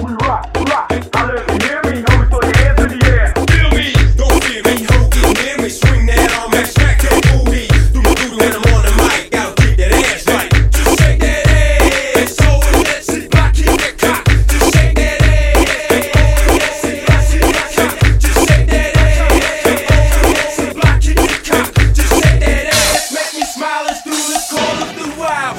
we rock, rock. Holla if you hear me, homie, throw your hands in the air. Feel me, don't fear me, ho, get near me. Swing that arm and smack your booty. Do my doodle when I'm on the mic. Gotta keep that ass right. Just shake that ass, so let's see, block, keep that cock. Just shake that ass, let's see, block, keep that cock. Just shake that ass, let's see, block, keep that cock. Just shake that ass, make me smile as through the corners, through wild.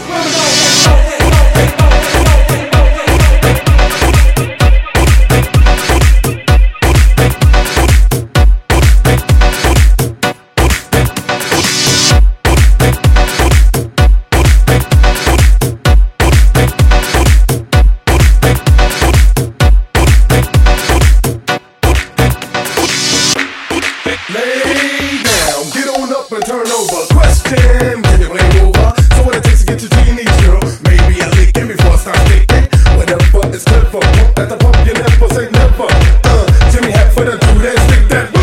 Lay down, get on up and turn over. Question, can you play over? So what it takes to get your genies, girl? Maybe a lick in before I start thinking. Whatever is clever, pump at the pump, you never say never. Jimmy Hatford, do that, stick that.